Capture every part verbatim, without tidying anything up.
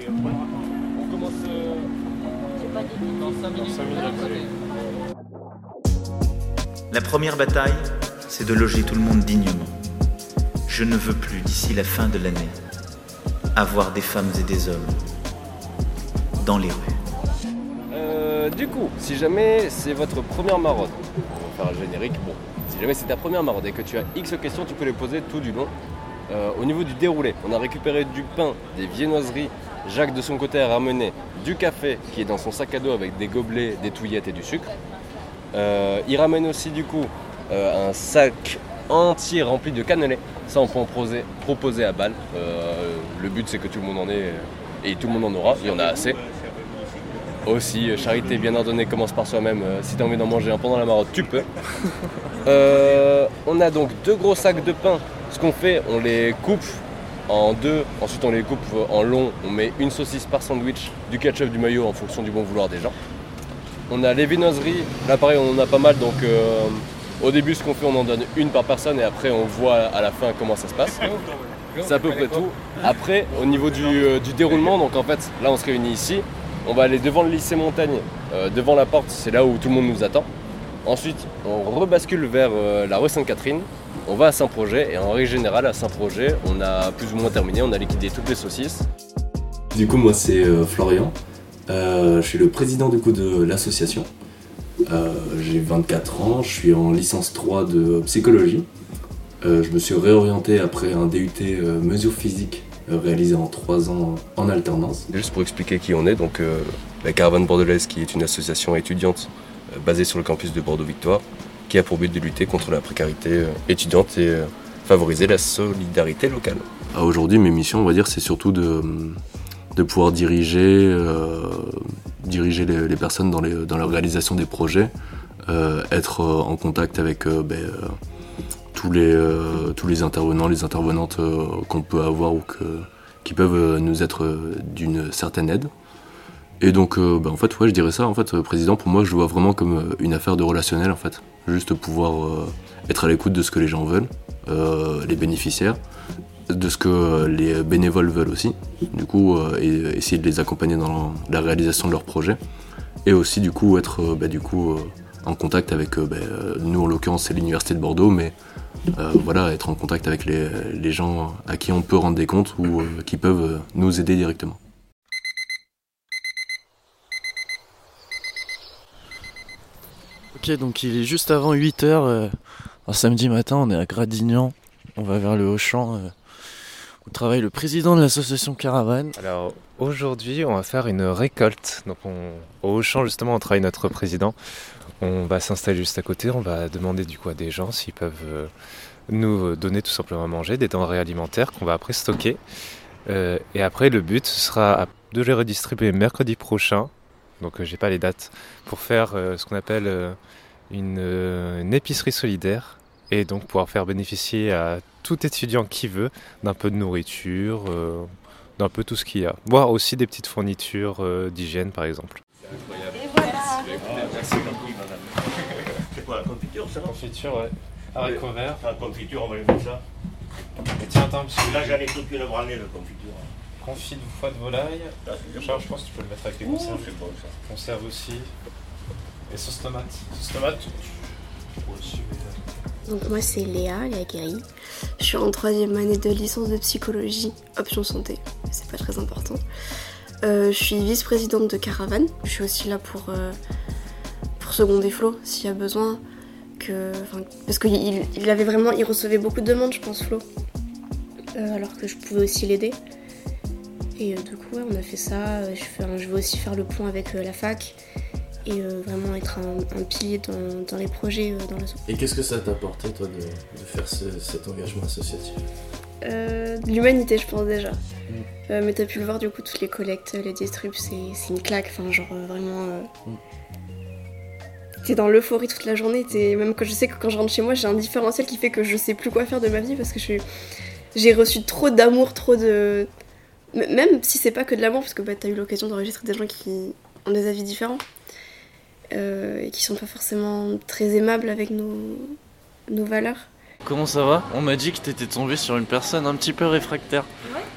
On commence euh, dans cinq minutes. La première bataille, c'est de loger tout le monde dignement. Je ne veux plus, d'ici la fin de l'année, avoir des femmes et des hommes dans les rues. Euh, du coup, si jamais c'est votre première maraude, on va faire un générique, bon, si jamais c'est ta première maraude et que tu as X questions, tu peux les poser tout du long. Euh, au niveau du déroulé, on a récupéré du pain, des viennoiseries. Jacques de son côté a ramené du café qui est dans son sac à dos avec des gobelets, des touillettes et du sucre. Euh, il ramène aussi du coup euh, un sac entier rempli de cannelés. Ça on peut en proposer, proposer à balle. Euh, le but c'est que tout le monde en ait et tout le monde en aura, il y en a assez. Aussi, charité bien ordonnée commence par soi-même. Euh, si tu as envie d'en manger un pendant la maraude, tu peux. euh, on a donc deux gros sacs de pain. Ce qu'on fait, on les coupe en deux, ensuite on les coupe en long, on met une saucisse par sandwich, du ketchup, du mayo en fonction du bon vouloir des gens. On a les viennoiseries, là pareil on en a pas mal, donc euh, au début ce qu'on fait on en donne une par personne et après on voit à la fin comment ça se passe. C'est à peu près tout. Après au niveau du, euh, du déroulement, donc en fait là on se réunit ici, on va aller devant le lycée Montaigne, euh, devant la porte, c'est là où tout le monde nous attend. Ensuite on rebascule vers euh, la rue Sainte-Catherine. On va à Saint-Projet et en règle générale à Saint-Projet, on a plus ou moins terminé, on a liquidé toutes les saucisses. Du coup moi c'est euh, Florian, euh, je suis le président du coup de l'association. Euh, j'ai vingt-quatre ans, je suis en licence trois de psychologie. Euh, je me suis réorienté après un D U T euh, mesure physique euh, réalisé en trois ans en alternance. Juste pour expliquer qui on est, donc euh, la Caravane Bordelaise qui est une association étudiante euh, basée sur le campus de Bordeaux-Victoire, qui a pour but de lutter contre la précarité étudiante et favoriser la solidarité locale. Aujourd'hui, mes missions, on va dire, c'est surtout de, de pouvoir diriger, euh, diriger les, les personnes dans, les, dans la réalisation des projets, euh, être en contact avec euh, ben, euh, tous, les, euh, tous les intervenants, les intervenantes euh, qu'on peut avoir ou que, qui peuvent nous être d'une certaine aide. Et donc, euh, bah, en fait, ouais, je dirais ça. En fait, euh, président, pour moi, je le vois vraiment comme euh, une affaire de relationnel, en fait. Juste pouvoir euh, être à l'écoute de ce que les gens veulent, euh, les bénéficiaires, de ce que euh, les bénévoles veulent aussi. Du coup, euh, et essayer de les accompagner dans la réalisation de leurs projets. Et aussi, du coup, être euh, bah, du coup, euh, en contact avec, euh, bah, nous, en l'occurrence, c'est l'Université de Bordeaux, mais euh, voilà, être en contact avec les, les gens à qui on peut rendre des comptes ou euh, qui peuvent euh, nous aider directement. Ok, donc il est juste avant huit heures, euh, un samedi matin, on est à Gradignan, on va vers le Auchan, euh, où travaille le président de l'association Caravane. Alors aujourd'hui, on va faire une récolte. Donc on, au Auchan, justement, on travaille notre président. On va s'installer juste à côté, on va demander du coup à des gens s'ils peuvent euh, nous donner tout simplement à manger, des denrées alimentaires qu'on va après stocker. Euh, et après, le but sera de les redistribuer mercredi prochain. Donc euh, j'ai pas les dates, pour faire euh, ce qu'on appelle euh, une, euh, une épicerie solidaire et donc pouvoir faire bénéficier à tout étudiant qui veut d'un peu de nourriture, euh, d'un peu tout ce qu'il y a, voire aussi des petites fournitures euh, d'hygiène par exemple. C'est incroyable. Et voilà. Merci beaucoup, madame. C'est quoi la confiture, ça? Confiture, ouais. Haricots verts. La confiture, on va aller mettre ça. Et tiens, attends, parce que là j'en ai toute une branlée de confiture. Confit de foie de volaille. Là, Charles, je pense que tu peux le mettre avec les Ouh, conserves. c'est bon ça. Conserve aussi. Et sauce tomate. Sauce tomate. Donc moi c'est Léa, Léa Guéry. Je suis en troisième année de licence de psychologie, option santé. C'est pas très important. Euh, je suis vice-présidente de Caravane. Je suis aussi là pour, euh, pour seconder Flo s'il y a besoin. Que, parce qu'il il avait vraiment, il recevait beaucoup de demandes, je pense, Flo. Euh, alors que je pouvais aussi l'aider. Et euh, du coup, ouais, on a fait ça. Je, fais un, je vais aussi faire le point avec euh, la fac et euh, vraiment être un, un pilier dans, dans les projets euh, dans l'asso. Et qu'est-ce que ça t'a apporté, toi, de, de faire ce, cet engagement associatif? euh, De l'humanité, je pense déjà. Mm. Euh, mais t'as pu le voir, du coup, toutes les collectes, les distribs, c'est, c'est une claque. Enfin, genre euh, vraiment. Euh... Mm. T'es dans l'euphorie toute la journée. T'es... Même quand je sais que quand je rentre chez moi, j'ai un différentiel qui fait que je sais plus quoi faire de ma vie parce que je suis... j'ai reçu trop d'amour, trop de. Même si c'est pas que de l'amour, parce que bah, t'as eu l'occasion d'enregistrer des gens qui ont des avis différents euh, et qui sont pas forcément très aimables avec nos, nos valeurs. Comment ça va? On m'a dit que t'étais tombée sur une personne un petit peu réfractaire. Ouais.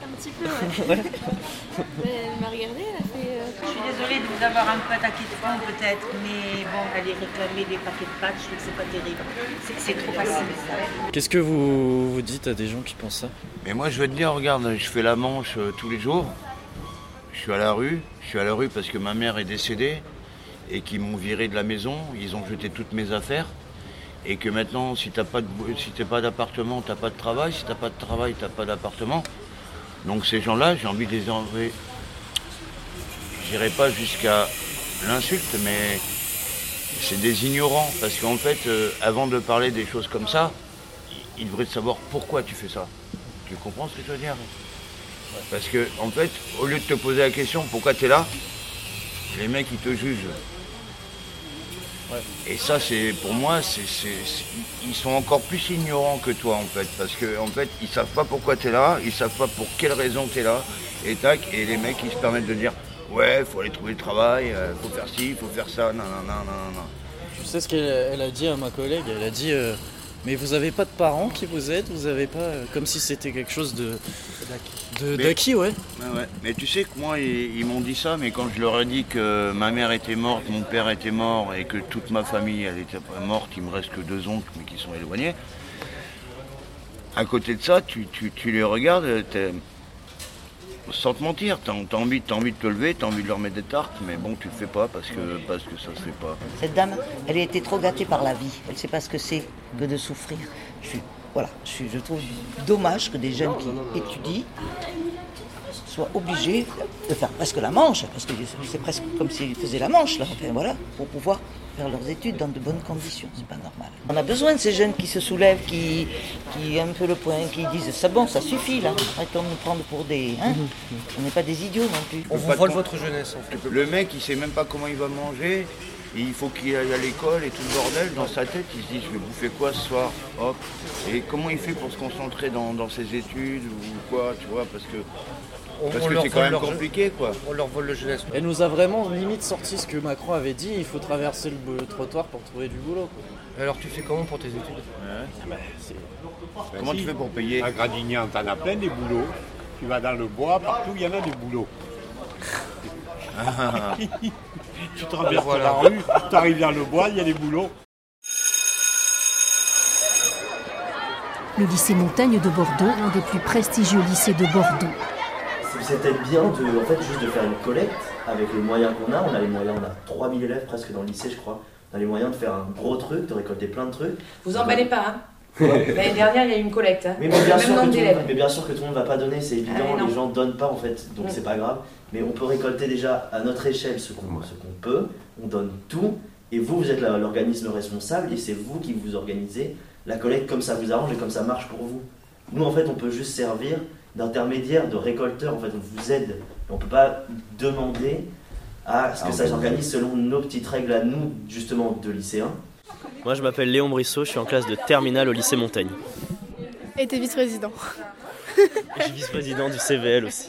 Un petit peu, ouais. Elle m'a regardée, elle a fait... Euh... Je suis désolée de vous avoir un peu attaqué de fond peut-être, mais bon, aller réclamer des paquets de pâtes, je trouve que c'est pas terrible. C'est, c'est trop facile. Qu'est-ce que vous, vous dites à des gens qui pensent ça? Mais moi je veux te dire, regarde, je fais la Manche euh, tous les jours. Je suis à la rue. Je suis à la rue parce que ma mère est décédée et qu'ils m'ont viré de la maison. Ils ont jeté toutes mes affaires. Et que maintenant, si t'as pas de, si t'as pas d'appartement, t'as pas de travail. Si t'as pas de travail, t'as pas d'appartement. Donc ces gens-là, j'ai envie de les enlever. J'irai pas jusqu'à l'insulte, mais c'est des ignorants. Parce qu'en fait, euh, avant de parler des choses comme ça, ils devraient savoir pourquoi tu fais ça. Tu comprends ce que je veux dire? Parce que, en fait, au lieu de te poser la question pourquoi tu es là, les mecs ils te jugent. Ouais. Et ça, c'est pour moi, c'est, c'est, c'est, ils sont encore plus ignorants que toi en fait. Parce que en fait, ils savent pas pourquoi tu es là, ils savent pas pour quelle raison tu es là. Et tac, et les mecs ils se permettent de dire ouais, faut aller trouver le travail, euh, faut faire ci, faut faire ça, non, non, non, non, non. Tu sais ce qu'elle elle a dit à ma collègue? Elle a dit euh, mais vous avez pas de parents qui vous aident, vous avez pas... Euh, comme si c'était quelque chose de... De, d'acquis, ouais. Ouais, ouais. Mais tu sais que moi, ils, ils m'ont dit ça, mais quand je leur ai dit que ma mère était morte, mon père était mort et que toute ma famille elle était morte, il me reste que deux oncles mais qui sont éloignés. À côté de ça, tu, tu, tu les regardes, sans te mentir, t'as, t'as, envie, t'as envie de te lever, t'as envie de leur mettre des tartes, mais bon, tu le fais pas parce que, parce que ça se fait pas. Cette dame, elle a été trop gâtée par la vie. Elle sait pas ce que c'est que de souffrir. Je suis, voilà, je, suis, je trouve dommage que des jeunes qui étudient soient obligés de faire presque la manche, parce que c'est presque comme s'ils faisaient la manche, là, enfin, voilà, pour pouvoir faire leurs études dans de bonnes conditions, c'est pas normal. On a besoin de ces jeunes qui se soulèvent, qui, qui un peu le point, qui disent c'est bon, ça suffit là, arrêtons de nous prendre pour des... Hein, on n'est pas des idiots non plus. On vous vole votre jeunesse en fait. Le mec il sait même pas comment il va manger, il faut qu'il aille à l'école et tout le bordel, dans sa tête il se dit je vais bouffer quoi ce soir, hop. Et comment il fait pour se concentrer dans, dans ses études ou quoi, tu vois, parce que... On, Parce on que c'est quand même compliqué, quoi. On leur vole le jeunesse. Elle nous a vraiment limite sorti ce que Macron avait dit, il faut traverser le, le trottoir pour trouver du boulot, quoi. Alors tu fais comment pour tes études? Ouais. Ah bah, c'est... Ben comment si, tu fais pour payer? À Gradignan, t'en as plein des boulots. Tu vas dans le bois, partout il y en a des boulots. Ah. Tu traverses voilà. la rue, tu arrives dans le bois, il y a des boulots. Le lycée Montaigne de Bordeaux, l'un des plus prestigieux lycées de Bordeaux. C'est peut-être bien de, en fait, juste de faire une collecte avec les moyens qu'on a. On a les moyens, on a trois mille élèves presque dans le lycée, je crois. On a les moyens de faire un gros truc, de récolter plein de trucs. Vous emballez pas, hein. L'année dernière, il y a eu une collecte. Hein. Mais, mais, bien sûr que tout, mais bien sûr que tout le monde ne va pas donner, c'est évident, ah, les gens ne donnent pas en fait, donc mmh. c'est pas grave. Mais on peut récolter déjà à notre échelle ce qu'on, ce qu'on peut, on donne tout, et vous, vous êtes la, l'organisme responsable, et c'est vous qui vous organisez la collecte comme ça vous arrange et comme ça marche pour vous. Nous, en fait, on peut juste servir d'intermédiaire, de récolteur, en fait, on vous aide. On ne peut pas demander à ce que ça s'organise selon nos petites règles à nous, justement, de lycéens. Moi, je m'appelle Léon Brissot, je suis en classe de terminale au lycée Montaigne. Et t'es vice-président. Je suis vice-président du C V L aussi.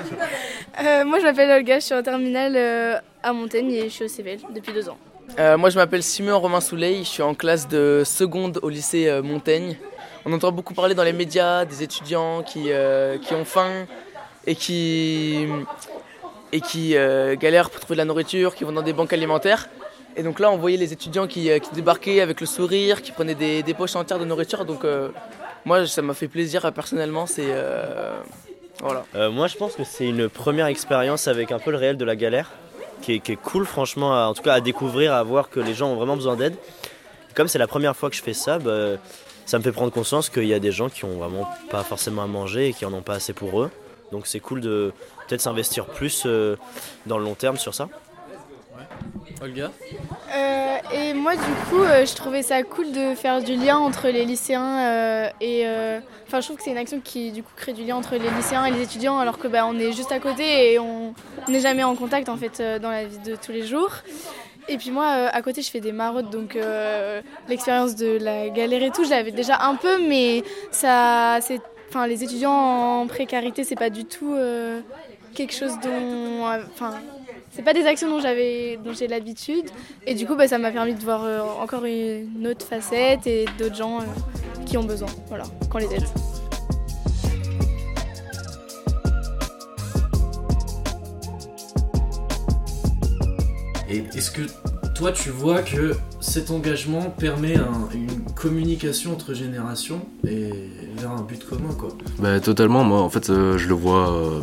Euh, moi, je m'appelle Olga, je suis en terminale euh, à Montaigne et je suis au C V L depuis deux ans. Euh, moi, je m'appelle Simon Romain Souleil, je suis en classe de seconde au lycée euh, Montaigne. On entend beaucoup parler dans les médias des étudiants qui, euh, qui ont faim et qui, et qui euh, galèrent pour trouver de la nourriture, qui vont dans des banques alimentaires. Et donc là, on voyait les étudiants qui, euh, qui débarquaient avec le sourire, qui prenaient des, des poches entières de nourriture. Donc euh, moi, ça m'a fait plaisir personnellement. C'est, euh, voilà. euh, moi, je pense que c'est une première expérience avec un peu le réel de la galère, qui est, qui est cool franchement, à, en tout cas à découvrir, à voir que les gens ont vraiment besoin d'aide. Comme c'est la première fois que je fais ça, bah, ça me fait prendre conscience qu'il y a des gens qui ont vraiment pas forcément à manger et qui en ont pas assez pour eux. Donc c'est cool de peut-être s'investir plus euh, dans le long terme sur ça. Ouais. Olga euh, Et moi du coup, euh, je trouvais ça cool de faire du lien entre les lycéens euh, et... Enfin euh, je trouve que c'est une action qui du coup crée du lien entre les lycéens et les étudiants alors que bah, on est juste à côté et on n'est jamais en contact en fait euh, dans la vie de tous les jours. Et puis moi, euh, à côté, je fais des maraudes, donc euh, l'expérience de la galère et tout, je l'avais déjà un peu, mais ça, c'est, enfin, les étudiants en précarité, c'est pas du tout euh, quelque chose dont, enfin, euh, c'est pas des actions dont j'avais, dont j'ai l'habitude. Et du coup, bah, ça m'a permis de voir euh, encore une autre facette et d'autres gens euh, qui ont besoin, voilà, qu'on les aide. Et est-ce que toi tu vois que cet engagement permet un, une communication entre générations et vers un but commun quoi? Bah, totalement, moi en fait euh, je le vois euh,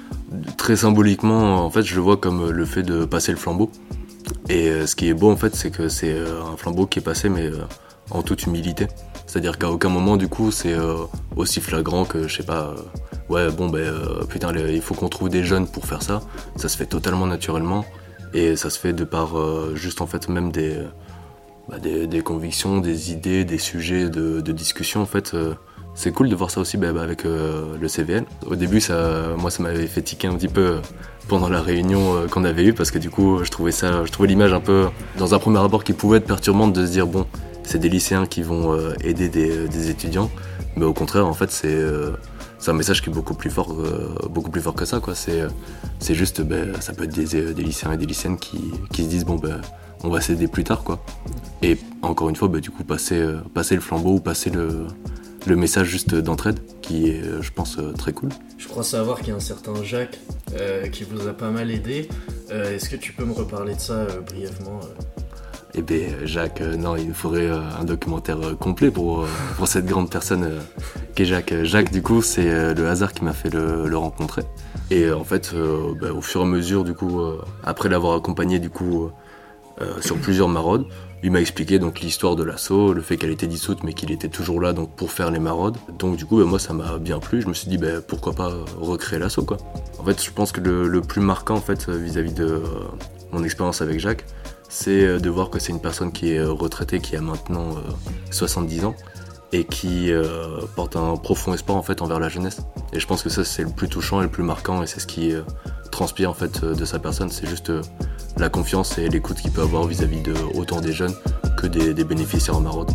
très symboliquement, en fait je le vois comme le fait de passer le flambeau. Et euh, ce qui est beau en fait c'est que c'est euh, un flambeau qui est passé mais euh, en toute humilité. C'est-à-dire qu'à aucun moment du coup c'est euh, aussi flagrant que je sais pas, euh, ouais bon ben euh, putain les, il faut qu'on trouve des jeunes pour faire ça. Ça se fait totalement naturellement. Et ça se fait de par euh, juste en fait même des, bah, des, des convictions, des idées, des sujets de, de discussion en fait. Euh, c'est cool de voir ça aussi bah, bah, avec euh, le C V N. Au début ça, moi ça m'avait fait tiquer un petit peu pendant la réunion euh, qu'on avait eue parce que du coup je trouvais ça, je trouvais l'image un peu dans un premier abord qui pouvait être perturbante de se dire bon c'est des lycéens qui vont euh, aider des, des étudiants, mais au contraire en fait c'est euh, c'est un message qui est beaucoup plus fort, euh, beaucoup plus fort que ça, quoi. C'est, c'est juste, ben, ça peut être des, des lycéens et des lycéennes qui, qui se disent bon ben, on va s'aider plus tard, quoi. Et encore une fois, ben, du coup, passer, euh, passer le flambeau ou passer le, le message juste d'entraide, qui est, je pense, euh, très cool. Je crois savoir qu'il y a un certain Jacques euh, qui vous a pas mal aidé. Euh, est-ce que tu peux me reparler de ça euh, brièvement euh... Eh bien, Jacques, euh, non, il nous faudrait euh, un documentaire euh, complet pour, euh, pour cette grande personne euh, qu'est Jacques. Jacques, du coup, c'est euh, le hasard qui m'a fait le, le rencontrer. Et euh, en fait, euh, bah, au fur et à mesure, du coup, euh, après l'avoir accompagné, du coup, euh, sur plusieurs maraudes, il m'a expliqué donc l'histoire de l'asso, le fait qu'elle était dissoute, mais qu'il était toujours là donc pour faire les maraudes. Donc du coup, bah, moi, ça m'a bien plu. Je me suis dit, bah, pourquoi pas recréer l'asso, quoi. En fait, je pense que le, le plus marquant, en fait, vis-à-vis de euh, mon expérience avec Jacques, c'est de voir que c'est une personne qui est retraitée, qui a maintenant euh, soixante-dix ans et qui euh, porte un profond espoir en fait envers la jeunesse. Et je pense que ça c'est le plus touchant et le plus marquant et c'est ce qui euh, transpire en fait de sa personne. C'est juste euh, la confiance et l'écoute qu'il peut avoir vis-à-vis de autant des jeunes que des, des bénéficiaires en maraude.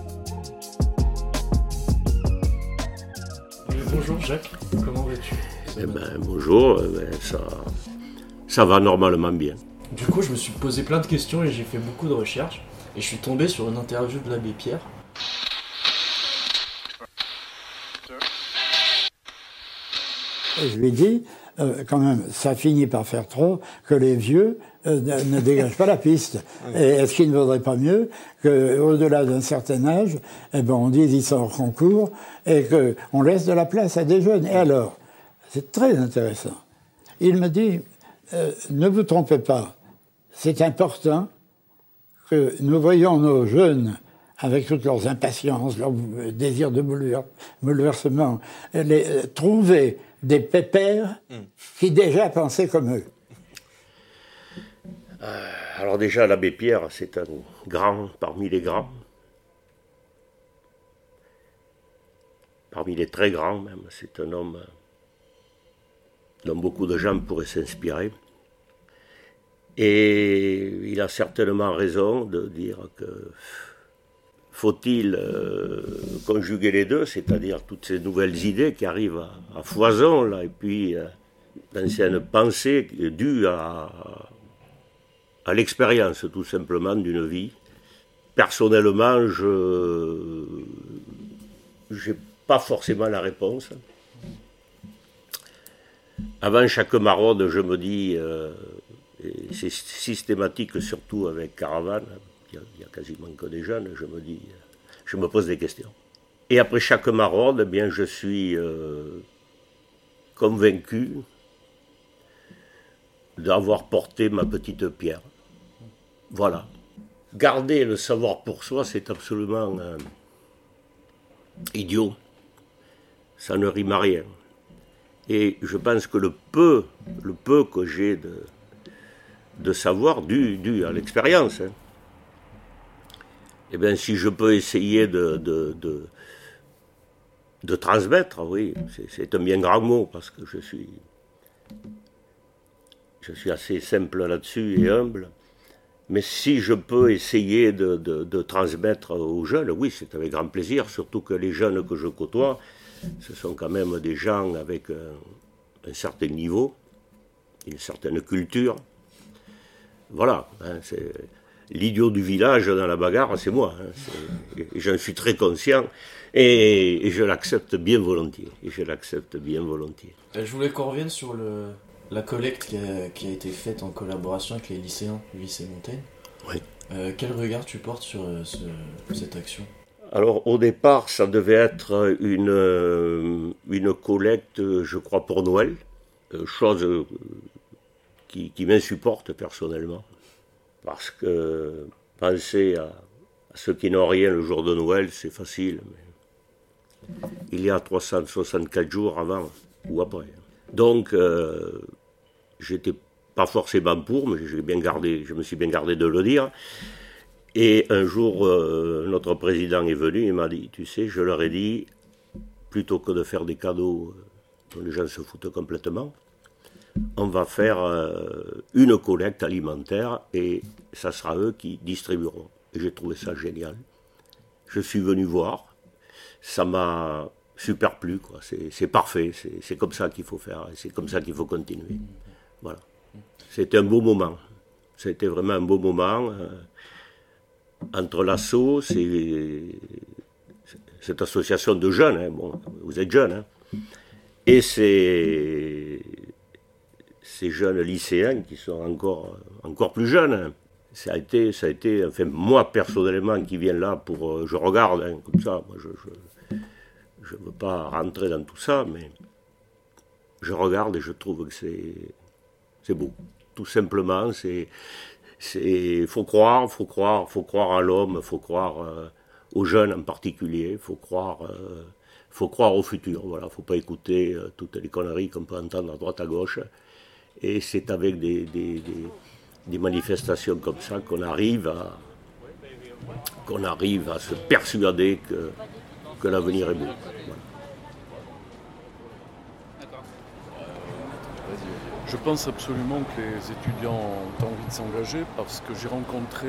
Bonjour Jacques, comment vas-tu? Eh ben, bonjour, eh ben, ça, ça va normalement bien. Du coup, je me suis posé plein de questions et j'ai fait beaucoup de recherches. Et je suis tombé sur une interview de l'abbé Pierre. Je lui ai dit, euh, quand même, ça finit par faire trop que les vieux euh, ne, ne dégagent pas la piste. Et est-ce qu'il ne vaudrait pas mieux qu'au-delà d'un certain âge, eh ben, on dise ils sont hors concours et qu'on laisse de la place à des jeunes. Et alors, c'est très intéressant. Il me dit, euh, ne vous trompez pas. C'est important que nous voyions nos jeunes, avec toutes leurs impatiences, leur désir de bouleversement, les, euh, trouver des pépères mmh. qui déjà pensaient comme eux. Euh, alors déjà, l'abbé Pierre, c'est un grand parmi les grands. Parmi les très grands même. C'est un homme dont beaucoup de gens pourraient s'inspirer. Et il a certainement raison de dire que faut-il euh, conjuguer les deux, c'est-à-dire toutes ces nouvelles idées qui arrivent à, à foison, là, et puis euh, d'anciennes pensées dues à, à l'expérience, tout simplement, d'une vie. Personnellement, je n'ai pas forcément la réponse. Avant chaque maraude, je me dis... Euh, Et c'est systématique, surtout avec Caravane, il n'y a, a quasiment que des jeunes, je me dis, je me pose des questions. Et après chaque maraude, eh bien, je suis euh, convaincu d'avoir porté ma petite pierre. Voilà. Garder le savoir pour soi, c'est absolument euh, idiot. Ça ne rime à rien. Et je pense que le peu, le peu que j'ai de... de savoir dû, dû à l'expérience. Hein. Eh bien, si je peux essayer de, de, de, de transmettre, oui, c'est, c'est un bien grand mot, parce que je suis, je suis assez simple là-dessus et humble, mais si je peux essayer de, de, de transmettre aux jeunes, oui, c'est avec grand plaisir, surtout que les jeunes que je côtoie, ce sont quand même des gens avec un, un certain niveau, une certaine culture. Voilà, hein, c'est l'idiot du village dans la bagarre, c'est moi. Hein, c'est, et j'en suis très conscient et, et je l'accepte bien volontiers. Et je l'accepte bien volontiers. Je voulais qu'on revienne sur le, la collecte qui a, qui a été faite en collaboration avec les lycéens du lycée Montaigne, oui. euh, quel regard tu portes sur euh, ce, cette action ? Alors au départ, ça devait être une, euh, une collecte, je crois, pour Noël, euh, chose euh, qui, qui m'insupporte personnellement, parce que penser à, à ceux qui n'ont rien le jour de Noël, c'est facile, mais il y a trois cent soixante-quatre jours avant ou après. Donc, euh, j'étais pas forcément pour, mais j'ai bien gardé, je me suis bien gardé de le dire. Et un jour, euh, notre président est venu et m'a dit, tu sais, je leur ai dit, plutôt que de faire des cadeaux dont les gens se foutent complètement, on va faire euh, une collecte alimentaire et ça sera eux qui distribueront. Et j'ai trouvé ça génial. Je suis venu voir, ça m'a super plu, quoi. C'est, c'est parfait, c'est, c'est comme ça qu'il faut faire, et c'est comme ça qu'il faut continuer. Voilà. C'était un beau moment. C'était vraiment un beau moment. Euh, entre l'asso, c'est, cette association de jeunes, hein, bon, vous êtes jeunes, hein, et ces, ces jeunes lycéens qui sont encore, encore plus jeunes. Hein. Ça a été, ça a été, enfin, moi personnellement qui viens là pour, euh, je regarde, hein, comme ça, moi je je ne veux pas rentrer dans tout ça, mais je regarde et je trouve que c'est, c'est beau. Tout simplement, c'est, c'est, faut croire, faut croire, faut croire à l'homme, faut croire euh, aux jeunes en particulier, faut croire, euh, faut croire au futur. Voilà, faut pas écouter euh, toutes les conneries qu'on peut entendre à droite à gauche. Et c'est avec des, des, des, des manifestations comme ça qu'on arrive à, qu'on arrive à se persuader que, que l'avenir est beau. Voilà. Je pense absolument que les étudiants ont envie de s'engager parce que j'ai rencontré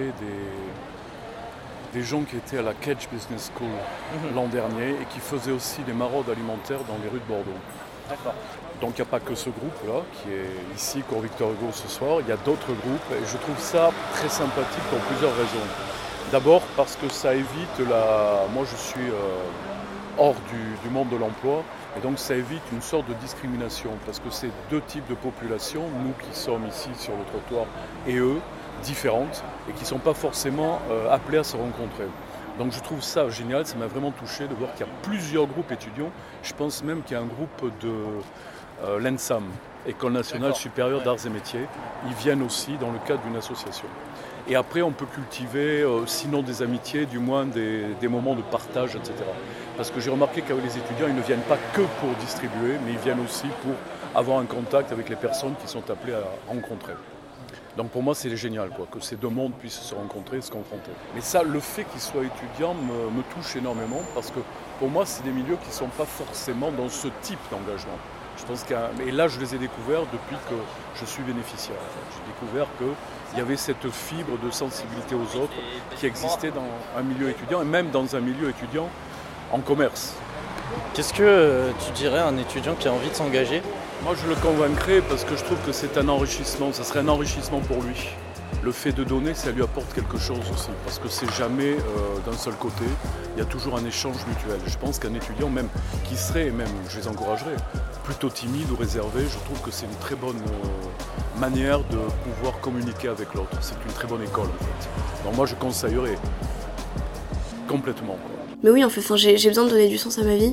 des, des gens qui étaient à la Kedge Business School mmh. l'an dernier et qui faisaient aussi des maraudes alimentaires dans les rues de Bordeaux. D'accord. Donc il n'y a pas que ce groupe-là qui est ici, Cours Victor Hugo ce soir, il y a d'autres groupes et je trouve ça très sympathique pour plusieurs raisons. D'abord parce que ça évite la... Moi je suis euh, hors du, du monde de l'emploi et donc ça évite une sorte de discrimination parce que c'est deux types de populations, nous qui sommes ici sur le trottoir et eux, différentes et qui ne sont pas forcément euh, appelés à se rencontrer. Donc je trouve ça génial, ça m'a vraiment touché de voir qu'il y a plusieurs groupes étudiants. Je pense même qu'il y a un groupe de euh, l'E N S A M, École nationale D'accord. supérieure d'arts et métiers. Ils viennent aussi dans le cadre d'une association. Et après on peut cultiver, euh, sinon des amitiés, du moins des, des moments de partage, et cetera. Parce que j'ai remarqué qu'avec les étudiants, ils ne viennent pas que pour distribuer, mais ils viennent aussi pour avoir un contact avec les personnes qui sont appelées à rencontrer. Donc pour moi, c'est génial quoi, que ces deux mondes puissent se rencontrer et se confronter. Mais ça, le fait qu'ils soient étudiants me, me touche énormément parce que pour moi, c'est des milieux qui ne sont pas forcément dans ce type d'engagement. Je pense qu'à... Et là, je les ai découverts depuis que je suis bénéficiaire. J'ai découvert qu'il y avait cette fibre de sensibilité aux autres qui existait dans un milieu étudiant et même dans un milieu étudiant en commerce. Qu'est-ce que tu dirais à un étudiant qui a envie de s'engager ? Moi, je le convaincrais parce que je trouve que c'est un enrichissement, ça serait un enrichissement pour lui. Le fait de donner, ça lui apporte quelque chose aussi, parce que c'est jamais euh, d'un seul côté, il y a toujours un échange mutuel. Je pense qu'un étudiant, même qui serait, même je les encouragerais, plutôt timide ou réservé, je trouve que c'est une très bonne euh, manière de pouvoir communiquer avec l'autre. C'est une très bonne école, en fait. Donc moi, je conseillerais complètement. Mais oui, en fait, enfin, j'ai, j'ai besoin de donner du sens à ma vie.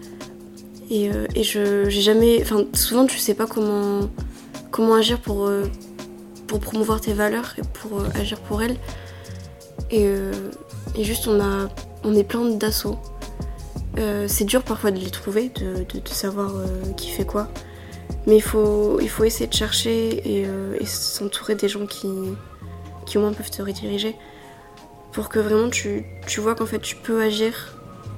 Et, euh, et je j'ai jamais. Enfin, souvent, tu sais pas comment, comment agir pour, euh, pour promouvoir tes valeurs et pour euh, agir pour elles. Et, euh, et juste, on, a, on est plein d'assauts. Euh, c'est dur parfois de les trouver, de, de, de savoir euh, qui fait quoi. Mais il faut, il faut essayer de chercher et, euh, et s'entourer des gens qui, qui au moins peuvent te rediriger. Pour que vraiment tu, tu vois qu'en fait tu peux agir.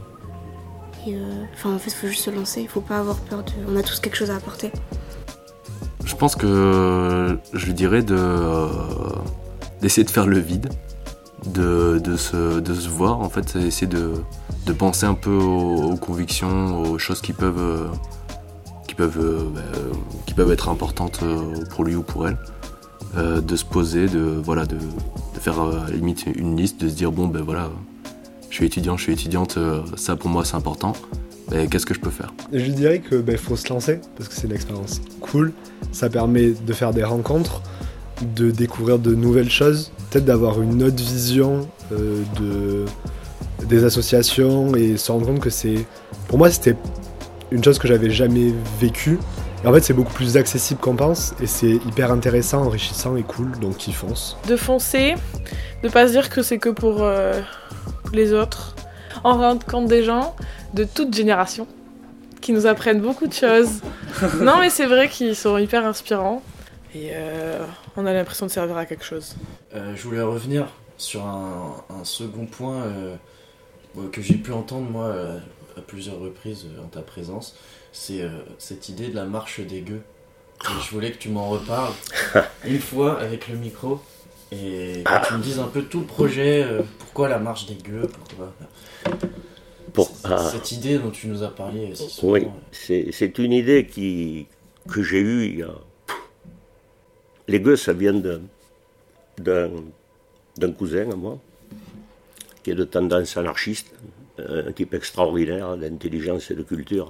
Et euh, enfin en fait il faut juste se lancer, il faut pas avoir peur de. On a tous quelque chose à apporter. Je pense que je lui dirais de, euh, d'essayer de faire le vide, de, de, se, de se voir en fait, essayer de, de penser un peu aux, aux convictions, aux choses qui peuvent, euh, qui, peuvent, euh, euh, qui peuvent être importantes pour lui ou pour elle. Euh, de se poser, de, voilà, de, de faire euh, à la limite une liste, de se dire bon ben voilà, je suis étudiant, je suis étudiante, euh, ça pour moi c'est important. bah, qu'est-ce que je peux faire. Je dirais que bah, faut se lancer parce que c'est une expérience cool. Ça permet de faire des rencontres, de découvrir de nouvelles choses, peut-être d'avoir une autre vision euh, de, des associations et se rendre compte que c'est... Pour moi, c'était une chose que j'avais jamais vécue. Et en fait, c'est beaucoup plus accessible qu'on pense et c'est hyper intéressant, enrichissant et cool, donc y fonce. De foncer, de pas se dire que c'est que pour euh, les autres, en rendre compte des gens de toute génération qui nous apprennent beaucoup de choses. Non, mais c'est vrai qu'ils sont hyper inspirants et euh, on a l'impression de servir à quelque chose. Euh, je voulais revenir sur un, un second point euh, que j'ai pu entendre moi euh, à plusieurs reprises euh, en ta présence, c'est euh, cette idée de la marche des gueux. Et je voulais que tu m'en reparles une fois avec le micro et que tu me dises un peu tout le projet, euh, pourquoi la marche des gueux, pourquoi... Pour, ah, cette idée dont tu nous as parlé si souvent. Oui, c'est, c'est une idée qui, que j'ai eue il y a... Les gueux, ça vient de, d'un, d'un cousin à moi, qui est de tendance anarchiste, un type extraordinaire d'intelligence et de culture,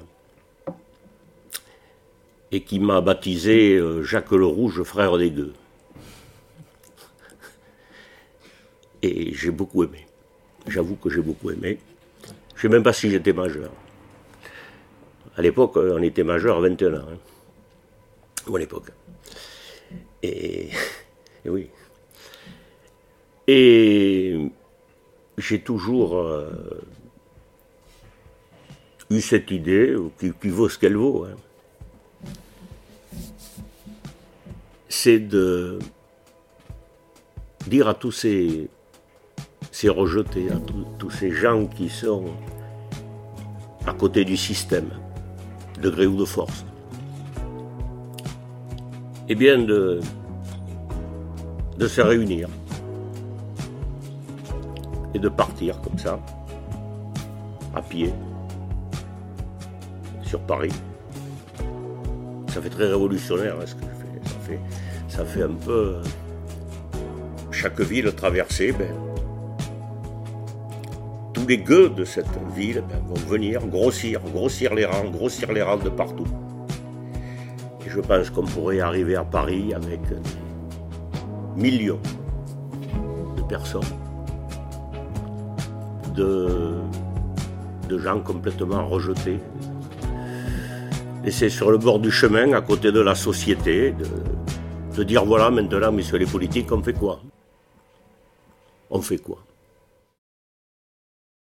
et qui m'a baptisé Jacques le Rouge, frère des gueux. Et j'ai beaucoup aimé. J'avoue que j'ai beaucoup aimé. Je ne sais même pas si j'étais majeur. À l'époque, on était majeur à vingt et un ans. Hein. Ou à l'époque. Et, et oui. Et j'ai toujours euh, eu cette idée qui, qui vaut ce qu'elle vaut. Hein. C'est de dire à tous ces, ces rejetés, à tous, tous ces gens qui sont à côté du système, de gré ou de force, eh bien de, de se réunir et de partir comme ça, à pied, sur Paris. Ça fait très révolutionnaire hein, ce que je fais. Ça fait, ça fait un peu... Chaque ville traversée, ben, tous les gueux de cette ville ben, vont venir grossir, grossir les rangs, grossir les rangs de partout. Et je pense qu'on pourrait arriver à Paris avec des millions de personnes, de, de gens complètement rejetés. Et c'est sur le bord du chemin, à côté de la société, de, de dire voilà, maintenant, messieurs les politiques, on fait quoi ? On fait quoi ?